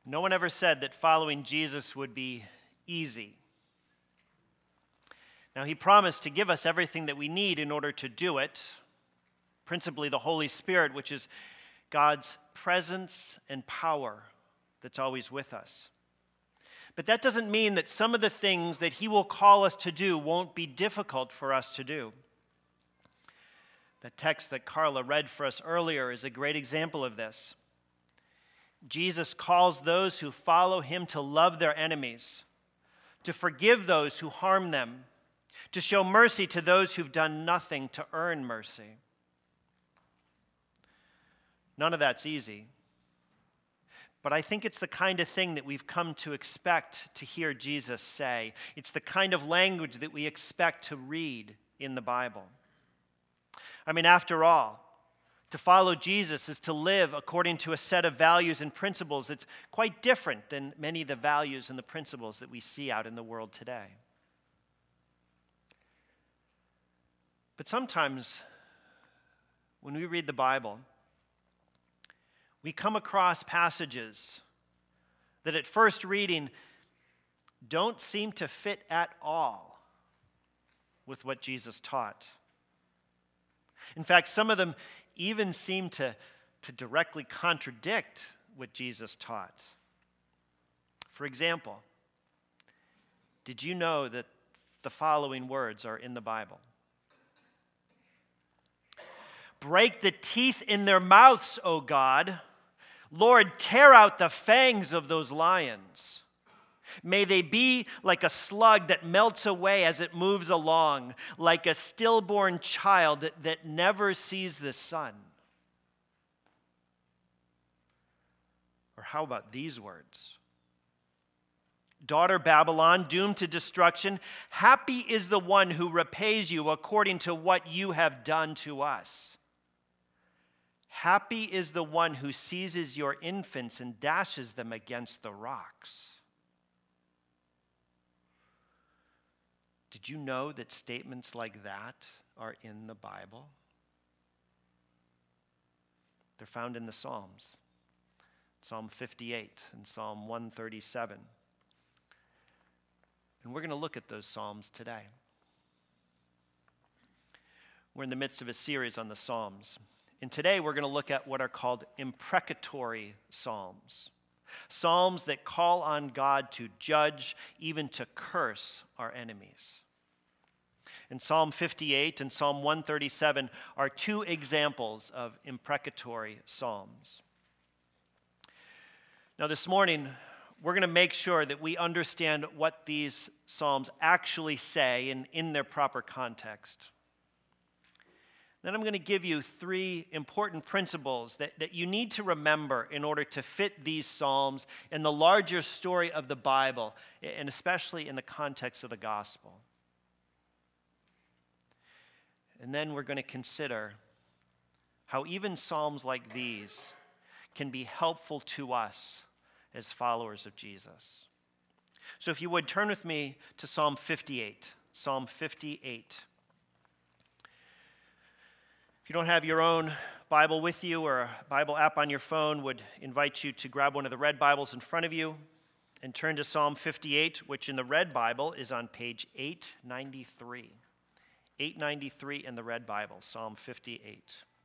No one ever said that following Jesus would be easy. Now, he promised to give us everything that we need in order to do it, principally the Holy Spirit, which is God's presence and power that's always with us. But that doesn't mean that some of the things that he will call us to do won't be difficult for us to do. The text that Carla read for us earlier is a great example of this. Jesus calls those who follow him to love their enemies, to forgive those who harm them, to show mercy to those who've done nothing to earn mercy. None of that's easy, but I think it's the kind of thing that we've come to expect to hear Jesus say. It's the kind of language that we expect to read in the Bible. I mean, after all, to follow Jesus is to live according to a set of values and principles that's quite different than many of the values and the principles that we see out in the world today. But sometimes, when we read the Bible, we come across passages that at first reading don't seem to fit at all with what Jesus taught. In fact, some of them even seem to directly contradict what Jesus taught. For example, did you know that the following words are in the Bible? Break the teeth in their mouths, O God. Lord, tear out the fangs of those lions. May they be like a slug that melts away as it moves along, like a stillborn child that never sees the sun. Or how about these words? Daughter Babylon, doomed to destruction, happy is the one who repays you according to what you have done to us. Happy is the one who seizes your infants and dashes them against the rocks. Did you know that statements like that are in the Bible? They're found in the Psalms. Psalm 58 and Psalm 137. And we're going to look at those Psalms today. We're in the midst of a series on the Psalms. And today we're going to look at what are called imprecatory Psalms. Psalms that call on God to judge, even to curse our enemies. And Psalm 58 and Psalm 137 are two examples of imprecatory psalms. Now this morning, we're going to make sure that we understand what these psalms actually say and in their proper context. Then I'm going to give you three important principles that you need to remember in order to fit these psalms in the larger story of the Bible, and especially in the context of the gospel. And then we're going to consider how even psalms like these can be helpful to us as followers of Jesus. So if you would, turn with me to Psalm 58. Psalm 58. If you don't have your own Bible with you or a Bible app on your phone, would invite you to grab one of the red Bibles in front of you and turn to Psalm 58, which in the red Bible is on page 893. 893 in the red Bible, Psalm 58.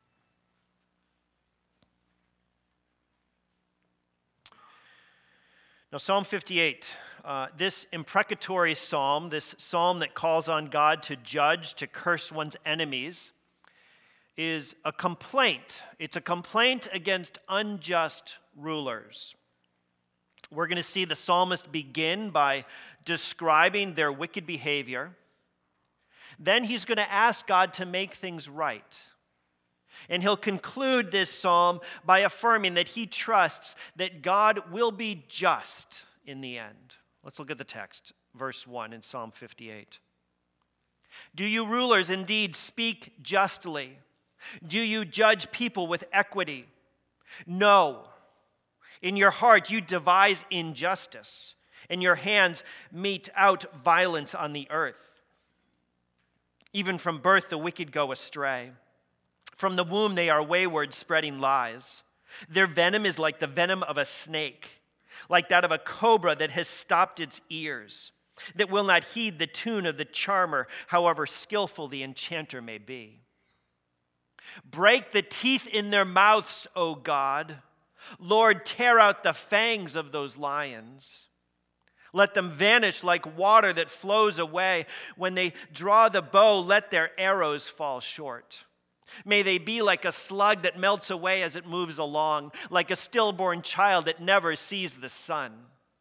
Now, Psalm 58, this imprecatory psalm, this psalm that calls on God to judge, to curse one's enemies, is a complaint. It's a complaint against unjust rulers. We're going to see the psalmist begin by describing their wicked behavior. Then he's going to ask God to make things right. And he'll conclude this psalm by affirming that he trusts that God will be just in the end. Let's look at the text, verse 1 in Psalm 58. Do you rulers indeed speak justly? Do you judge people with equity? No. In your heart you devise injustice, and your hands mete out violence on the earth. Even from birth the wicked go astray. From the womb they are wayward, spreading lies. Their venom is like the venom of a snake. like that of a cobra that has stopped its ears, that will not heed the tune of the charmer, however skillful the enchanter may be. Break the teeth in their mouths, O God. Lord, tear out the fangs of those lions. Let them vanish like water that flows away. When they draw the bow, let their arrows fall short. May they be like a slug that melts away as it moves along, like a stillborn child that never sees the sun.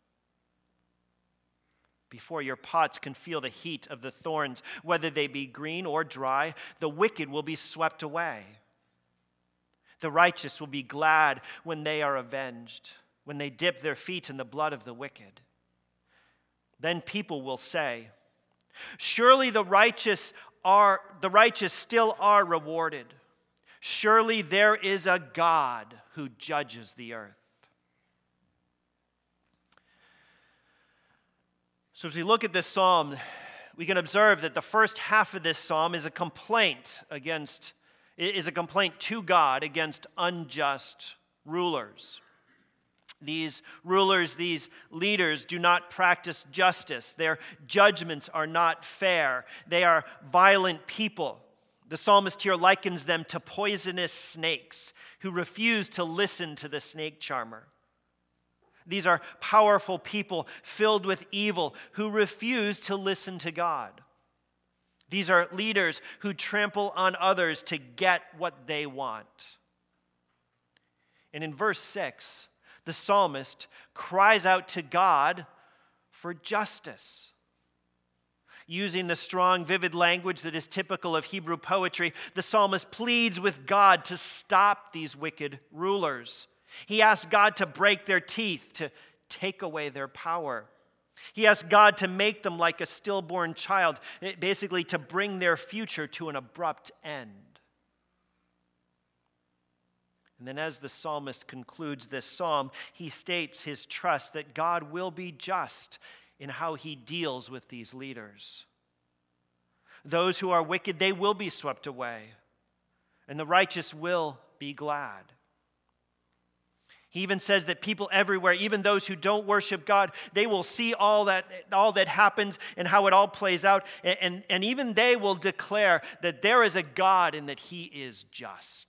Before your pots can feel the heat of the thorns, whether they be green or dry, the wicked will be swept away. The righteous will be glad when they are avenged, when they dip their feet in the blood of the wicked. Then people will say, surely the righteous still are rewarded. Surely there is a God who judges the earth. So as we look at this psalm, we can observe that the first half of this psalm is a complaint to God against unjust rulers. These rulers, these leaders do not practice justice. Their judgments are not fair. They are violent people. The psalmist here likens them to poisonous snakes who refuse to listen to the snake charmer. These are powerful people filled with evil who refuse to listen to God. These are leaders who trample on others to get what they want. And in verse 6, the psalmist cries out to God for justice. Using the strong, vivid language that is typical of Hebrew poetry, the psalmist pleads with God to stop these wicked rulers. He asks God to break their teeth, to take away their power. He asks God to make them like a stillborn child, basically to bring their future to an abrupt end. And then as the psalmist concludes this psalm, he states his trust that God will be just in how he deals with these leaders. Those who are wicked, they will be swept away, and the righteous will be glad. He even says that people everywhere, even those who don't worship God, they will see all that happens and how it all plays out, and even they will declare that there is a God and that he is just.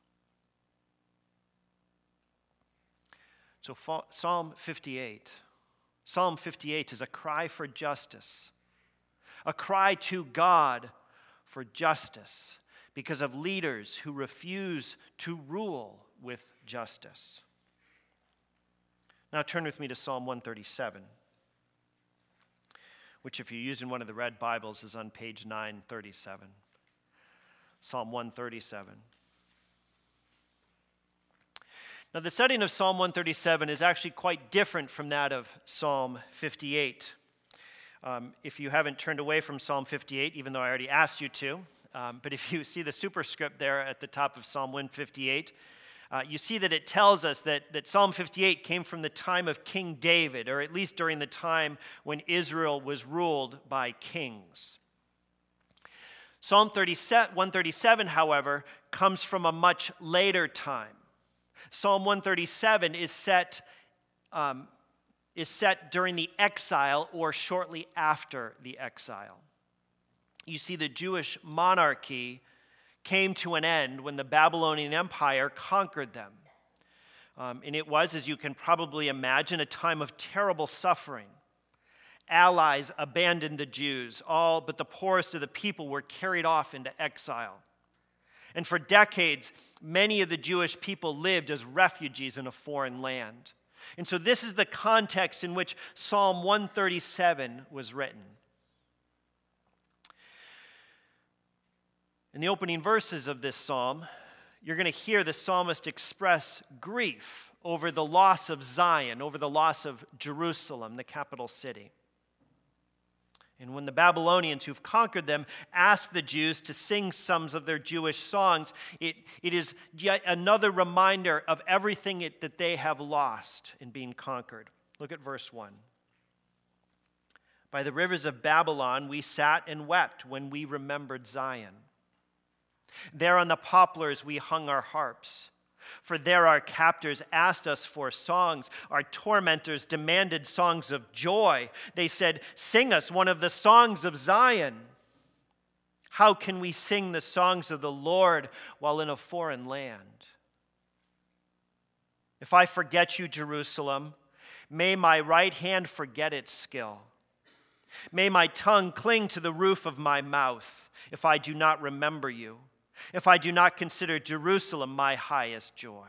So Psalm 58 is a cry for justice, a cry to God for justice because of leaders who refuse to rule with justice. Now turn with me to Psalm 137, which if you're using one of the red Bibles is on page 937. Psalm 137. Now, the setting of Psalm 137 is actually quite different from that of Psalm 58. If you haven't turned away from Psalm 58, even though I already asked you to, but if you see the superscript there at the top of Psalm 158, you see that it tells us that Psalm 58 came from the time of King David, or at least during the time when Israel was ruled by kings. Psalm 137, however, comes from a much later time. Psalm 137 is set during the exile or shortly after the exile. You see, the Jewish monarchy came to an end when the Babylonian Empire conquered them. And it was, as you can probably imagine, a time of terrible suffering. Allies abandoned the Jews. All but the poorest of the people were carried off into exile. And for decades, many of the Jewish people lived as refugees in a foreign land. And so this is the context in which Psalm 137 was written. In the opening verses of this psalm, you're going to hear the psalmist express grief over the loss of Zion, over the loss of Jerusalem, the capital city. And when the Babylonians who've conquered them ask the Jews to sing some of their Jewish songs, it is yet another reminder of everything that they have lost in being conquered. Look at verse 1. By the rivers of Babylon we sat and wept when we remembered Zion. There on the poplars we hung our harps. For there our captors asked us for songs. Our tormentors demanded songs of joy. They said, "Sing us one of the songs of Zion." How can we sing the songs of the Lord while in a foreign land? If I forget you, Jerusalem, may my right hand forget its skill. May my tongue cling to the roof of my mouth if I do not remember you, if I do not consider Jerusalem my highest joy.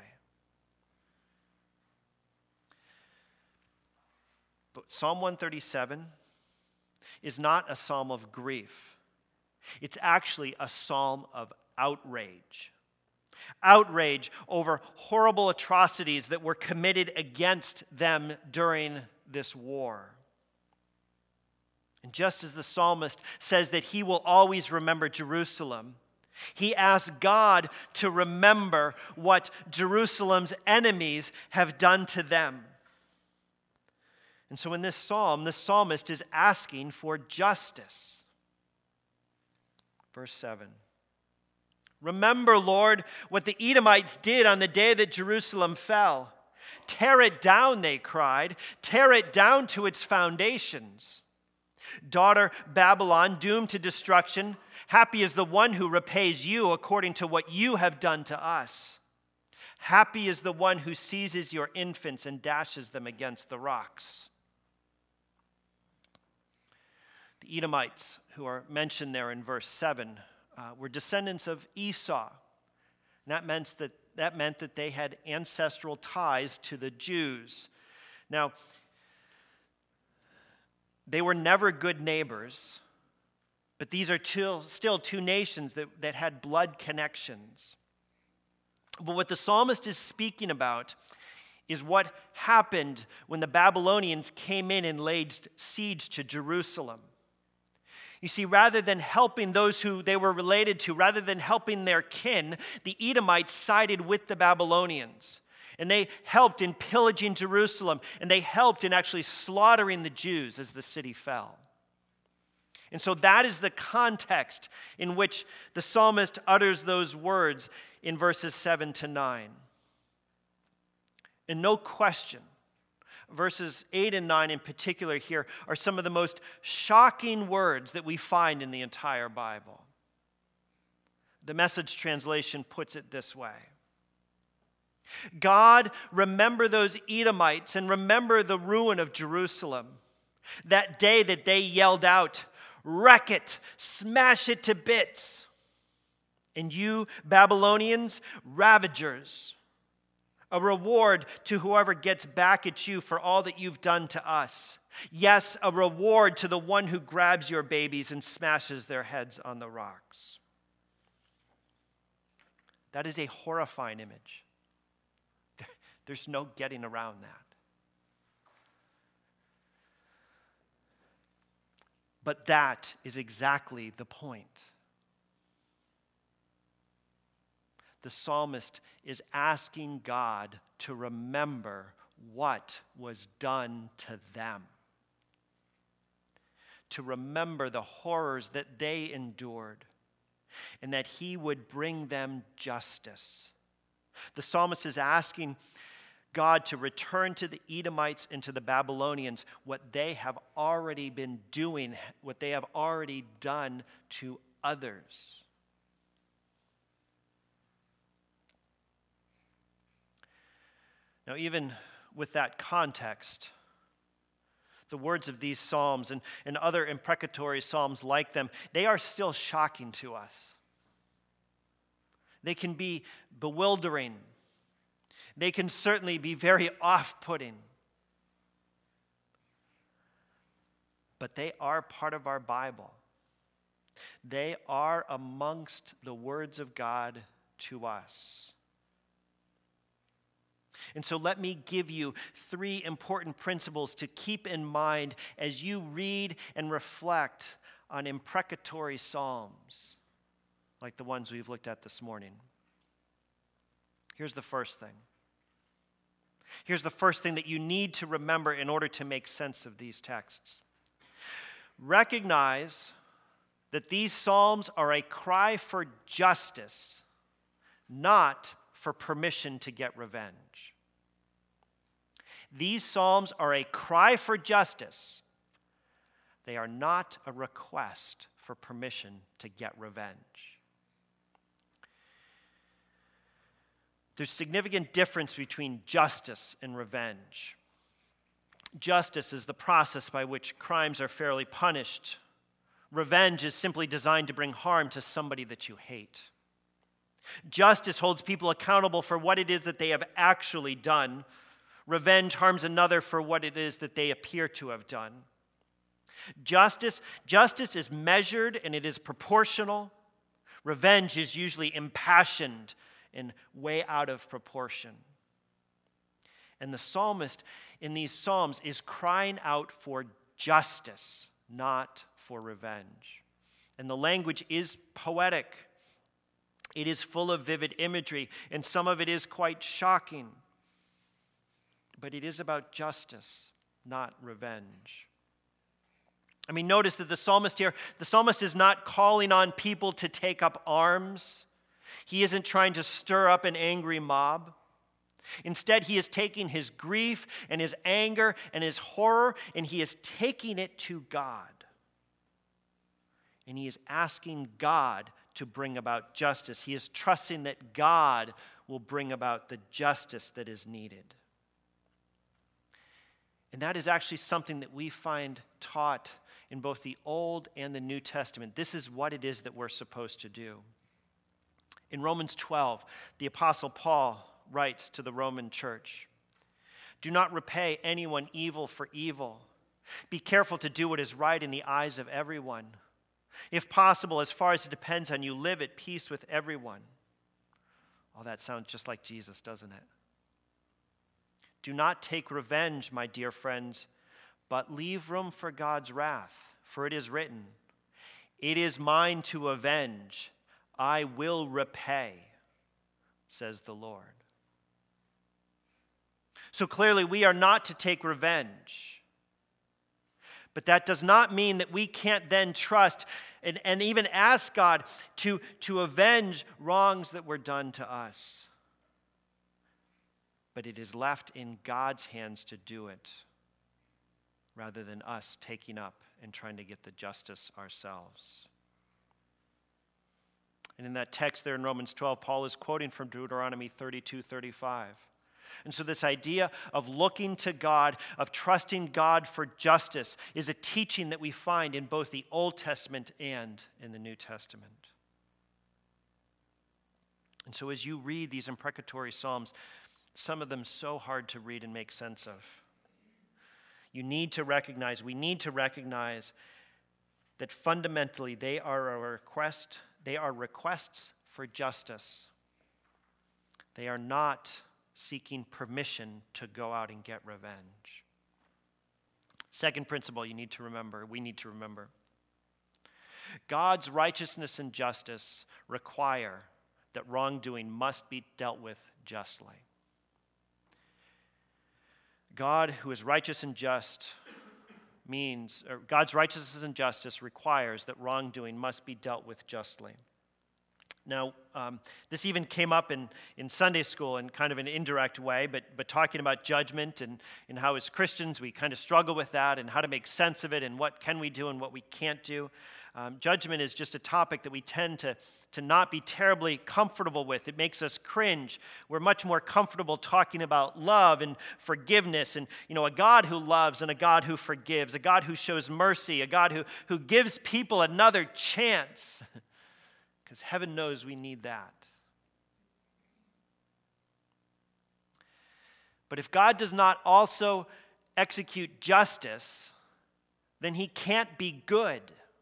But Psalm 137 is not a psalm of grief. It's actually a psalm of outrage. Outrage over horrible atrocities that were committed against them during this war. And just as the psalmist says that he will always remember Jerusalem, he asks God to remember what Jerusalem's enemies have done to them. And so in this psalm, the psalmist is asking for justice. Verse 7. Remember, Lord, what the Edomites did on the day that Jerusalem fell. Tear it down, they cried. Tear it down to its foundations. Daughter Babylon, doomed to destruction, happy is the one who repays you according to what you have done to us. Happy is the one who seizes your infants and dashes them against the rocks. The Edomites, who are mentioned there in verse 7, were descendants of Esau. And that meant that they had ancestral ties to the Jews. Now, they were never good neighbors, but these are still two nations that had blood connections. But what the psalmist is speaking about is what happened when the Babylonians came in and laid siege to Jerusalem. You see, rather than helping those who they were related to, rather than helping their kin, the Edomites sided with the Babylonians. And they helped in pillaging Jerusalem, and they helped in actually slaughtering the Jews as the city fell. And so that is the context in which the psalmist utters those words in verses 7 to 9. And no question, verses 8 and 9 in particular here are some of the most shocking words that we find in the entire Bible. The Message translation puts it this way. God, remember those Edomites and remember the ruin of Jerusalem. That day that they yelled out, "Wreck it, smash it to bits." And you, Babylonians, ravagers, a reward to whoever gets back at you for all that you've done to us. Yes, a reward to the one who grabs your babies and smashes their heads on the rocks. That is a horrifying image. There's no getting around that. But that is exactly the point. The psalmist is asking God to remember what was done to them, to remember the horrors that they endured, and that he would bring them justice. The psalmist is asking God to return to the Edomites and to the Babylonians what they have already been doing, what they have already done to others. Now, even with that context, the words of these psalms and other imprecatory psalms like them, they are still shocking to us. They can be bewildering. They can certainly be very off-putting. But they are part of our Bible. They are amongst the words of God to us. And so let me give you 3 important principles to keep in mind as you read and reflect on imprecatory psalms like the ones we've looked at this morning. Here's the first thing. Here's the first thing that you need to remember in order to make sense of these texts. Recognize that these psalms are a cry for justice, not for permission to get revenge. These psalms are a cry for justice. They are not a request for permission to get revenge. There's significant difference between justice and revenge. Justice is the process by which crimes are fairly punished. Revenge is simply designed to bring harm to somebody that you hate. Justice holds people accountable for what it is that they have actually done. Revenge harms another for what it is that they appear to have done. Justice is measured and it is proportional. Revenge is usually impassioned and way out of proportion. And the psalmist in these psalms is crying out for justice, not for revenge. And the language is poetic. It is full of vivid imagery, and some of it is quite shocking. But it is about justice, not revenge. I mean, notice that the psalmist is not calling on people to take up arms. He isn't trying to stir up an angry mob. Instead, he is taking his grief and his anger and his horror, and he is taking it to God. And he is asking God to bring about justice. He is trusting that God will bring about the justice that is needed. And that is actually something that we find taught in both the Old and the New Testament. This is what it is that we're supposed to do. In Romans 12, the Apostle Paul writes to the Roman church, "Do not repay anyone evil for evil. Be careful to do what is right in the eyes of everyone. If possible, as far as it depends on you, live at peace with everyone." Oh, that sounds just like Jesus, doesn't it? "Do not take revenge, my dear friends, but leave room for God's wrath, for it is written, 'It is mine to avenge, I will repay,' says the Lord." So clearly, we are not to take revenge. But that does not mean that we can't then trust and even ask God to avenge wrongs that were done to us. But it is left in God's hands to do it, rather than us taking up and trying to get the justice ourselves. And in that text there in Romans 12, Paul is quoting from Deuteronomy 32:35. And so this idea of looking to God, of trusting God for justice, is a teaching that we find in both the Old Testament and in the New Testament. And so as you read these imprecatory psalms, some of them so hard to read and make sense of, we need to recognize that fundamentally they are requests for justice. They are not seeking permission to go out and get revenge. Second principle we need to remember. God's righteousness and justice require that wrongdoing must be dealt with justly. God, who is righteous and just, God's righteousness and justice requires that wrongdoing must be dealt with justly. Now, this even came up in Sunday school in kind of an indirect way, but talking about judgment and how as Christians we kind of struggle with that and how to make sense of it and what can we do and what we can't do. Judgment is just a topic that we tend to not be terribly comfortable with. It makes us cringe. We're much more comfortable talking about love and forgiveness and, a God who loves and a God who forgives, a God who shows mercy, a God who gives people another chance. Because heaven knows we need that. But if God does not also execute justice, then he can't be good.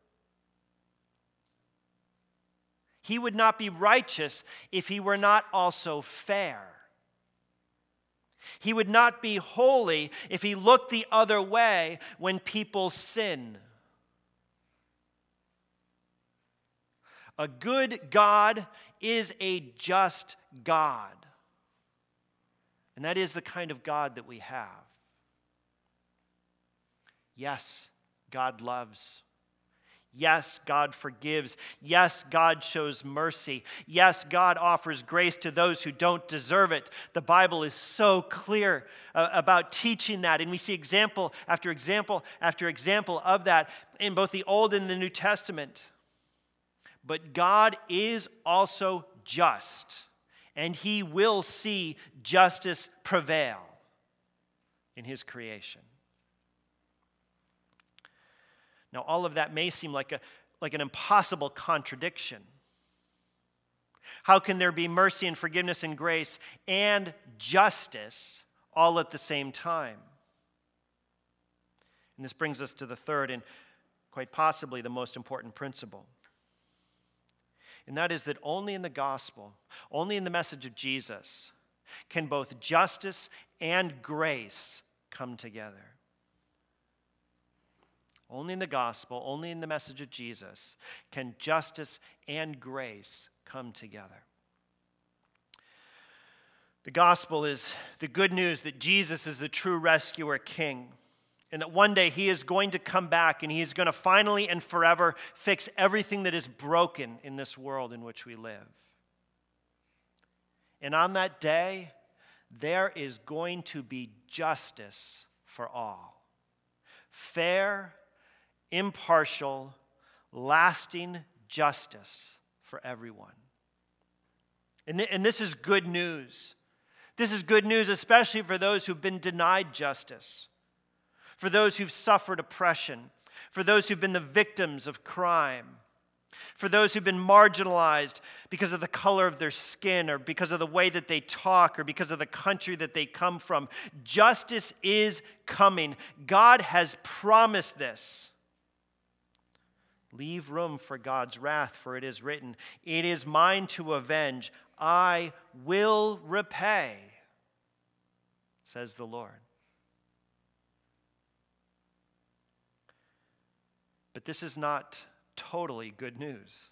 He would not be righteous if he were not also fair. He would not be holy if he looked the other way when people sin. A good God is a just God. And that is the kind of God that we have. Yes, God loves. Yes, God forgives. Yes, God shows mercy. Yes, God offers grace to those who don't deserve it. The Bible is so clear about teaching that, and we see example after example after example of that in both the Old and the New Testament. But God is also just, and he will see justice prevail in his creation. Now, all of that may seem like an impossible contradiction. How can there be mercy and forgiveness and grace and justice all at the same time? And this brings us to the third and quite possibly the most important principle. And that is that only in the gospel, only in the message of Jesus, can both justice and grace come together. Only in the gospel, only in the message of Jesus, can justice and grace come together. The gospel is the good news that Jesus is the true rescuer king, and that one day he is going to come back and he is going to finally and forever fix everything that is broken in this world in which we live. And on that day, there is going to be justice for all. Fair, impartial, lasting justice for everyone. And this is good news. This is good news, especially for those who've been denied justice, for those who've suffered oppression, for those who've been the victims of crime, for those who've been marginalized because of the color of their skin or because of the way that they talk or because of the country that they come from. Justice is coming. God has promised this. Leave room for God's wrath, for it is written, "It is mine to avenge. I will repay," says the Lord. But this is not totally good news.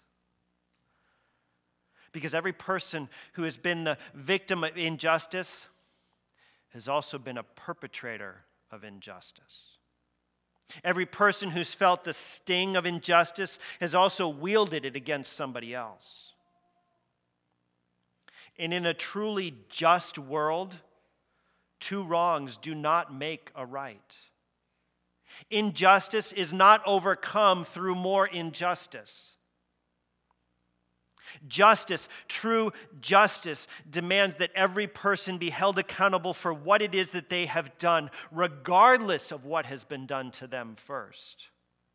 Because every person who has been the victim of injustice has also been a perpetrator of injustice. Every person who's felt the sting of injustice has also wielded it against somebody else. And in a truly just world, two wrongs do not make a right. Injustice is not overcome through more injustice. Justice, true justice, demands that every person be held accountable for what it is that they have done, regardless of what has been done to them first.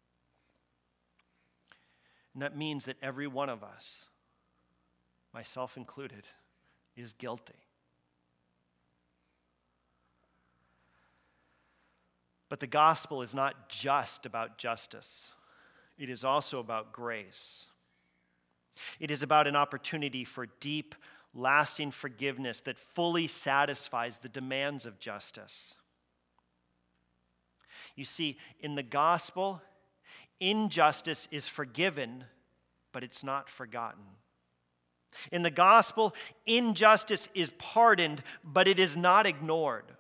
And that means that every one of us, myself included, is guilty. But the gospel is not just about justice. It is also about grace. It is about an opportunity for deep, lasting forgiveness that fully satisfies the demands of justice. You see, in the gospel, injustice is forgiven, but it's not forgotten. In the gospel, injustice is pardoned, but it is not ignored.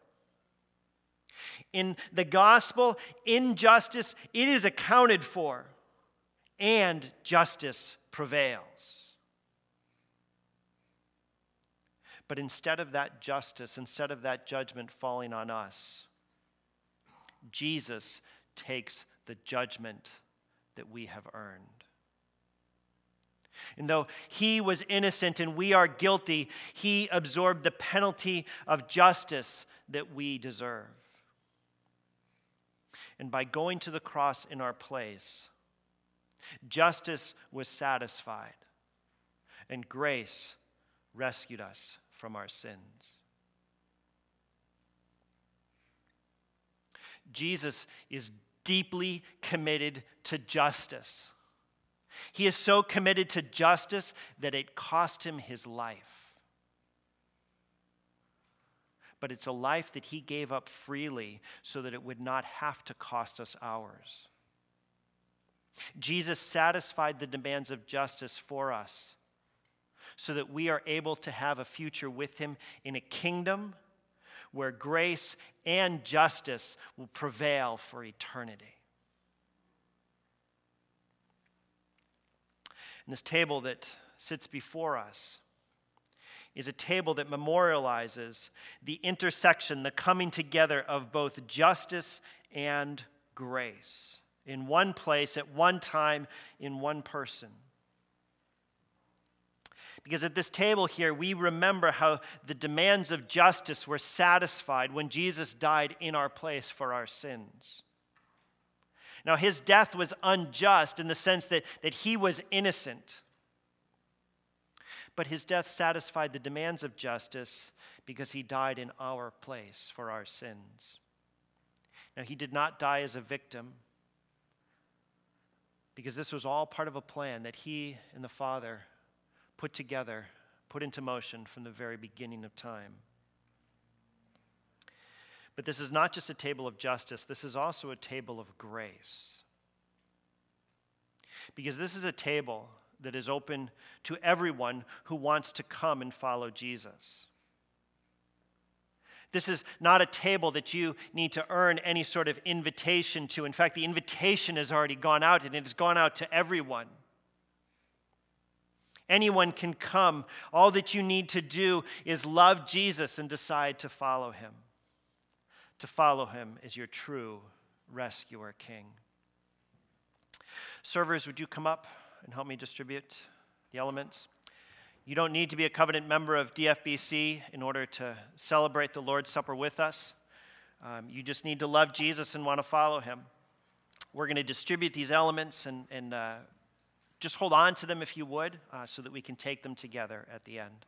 In the gospel, injustice, it is accounted for, and justice prevails. But instead of that justice, instead of that judgment falling on us, Jesus takes the judgment that we have earned. And though he was innocent and we are guilty, he absorbed the penalty of justice that we deserve. And by going to the cross in our place, justice was satisfied, and grace rescued us from our sins. Jesus is deeply committed to justice. He is so committed to justice that it cost him his life. But it's a life that he gave up freely so that it would not have to cost us ours. Jesus satisfied the demands of justice for us so that we are able to have a future with him in a kingdom where grace and justice will prevail for eternity. And this table that sits before us is a table that memorializes the intersection, the coming together of both justice and grace in one place, at one time, in one person. Because at this table here, we remember how the demands of justice were satisfied when Jesus died in our place for our sins. Now, his death was unjust in the sense that he was innocent. But his death satisfied the demands of justice because he died in our place for our sins. Now, he did not die as a victim because this was all part of a plan that he and the Father put together, put into motion from the very beginning of time. But this is not just a table of justice, this is also a table of grace. Because this is a table that is open to everyone who wants to come and follow Jesus. This is not a table that you need to earn any sort of invitation to. In fact, the invitation has already gone out, and it has gone out to everyone. Anyone can come. All that you need to do is love Jesus and decide to follow him. To follow him as your true rescuer king. Servers, would you come up and help me distribute the elements? You don't need to be a covenant member of DFBC in order to celebrate the Lord's Supper with us. You just need to love Jesus and want to follow him. We're going to distribute these elements and just hold on to them if you would, so that we can take them together at the end.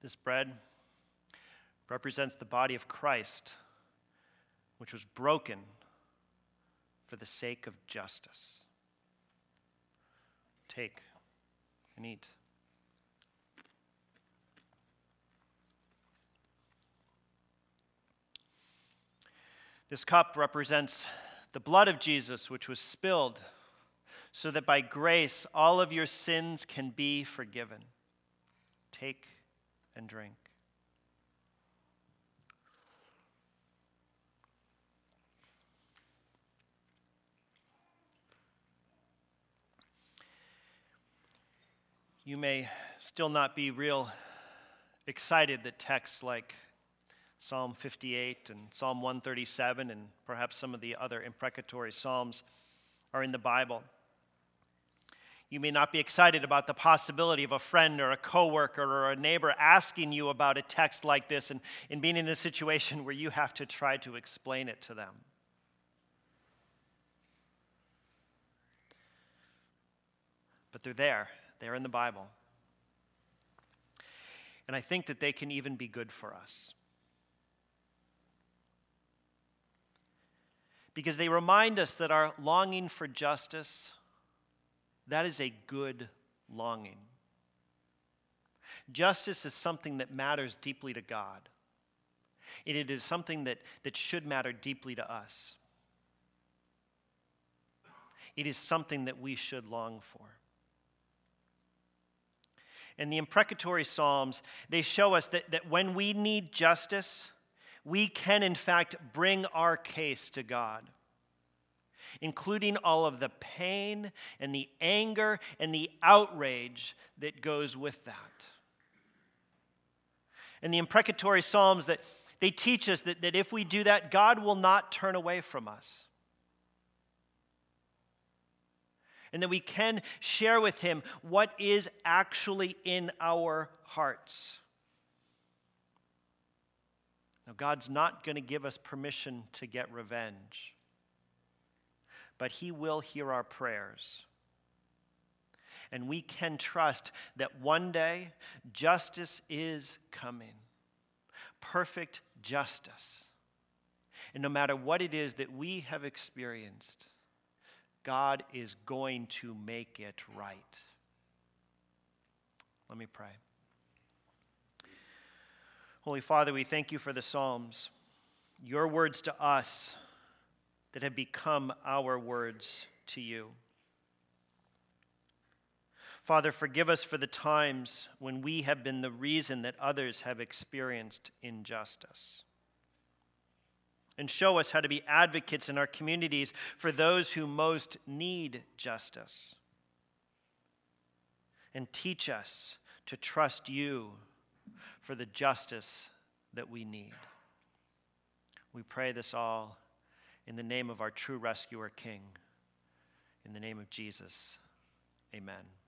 This bread represents the body of Christ, which was broken for the sake of justice. Take and eat. This cup represents the blood of Jesus, which was spilled so that by grace all of your sins can be forgiven. Take and drink. You may still not be real excited that texts like Psalm 58 and Psalm 137 and perhaps some of the other imprecatory psalms are in the Bible. You may not be excited about the possibility of a friend or a coworker or a neighbor asking you about a text like this and being in a situation where you have to try to explain it to them. But they're there. They're in the Bible. And I think that they can even be good for us. Because they remind us that our longing for justice, that is a good longing. Justice is something that matters deeply to God. It is something that should matter deeply to us. It is something that we should long for. And the imprecatory Psalms, they show us that when we need justice, we can in fact bring our case to God, including all of the pain and the anger and the outrage that goes with that. And the imprecatory Psalms, that they teach us that if we do that, God will not turn away from us. And that we can share with him what is actually in our hearts. Now, God's not going to give us permission to get revenge, but he will hear our prayers. And we can trust that one day justice is coming. Perfect justice. And no matter what it is that we have experienced, God is going to make it right. Let me pray. Holy Father, we thank you for the Psalms, your words to us that have become our words to you. Father, forgive us for the times when we have been the reason that others have experienced injustice. And show us how to be advocates in our communities for those who most need justice. And teach us to trust you for the justice that we need. We pray this all in the name of our true rescuer King. In the name of Jesus, amen.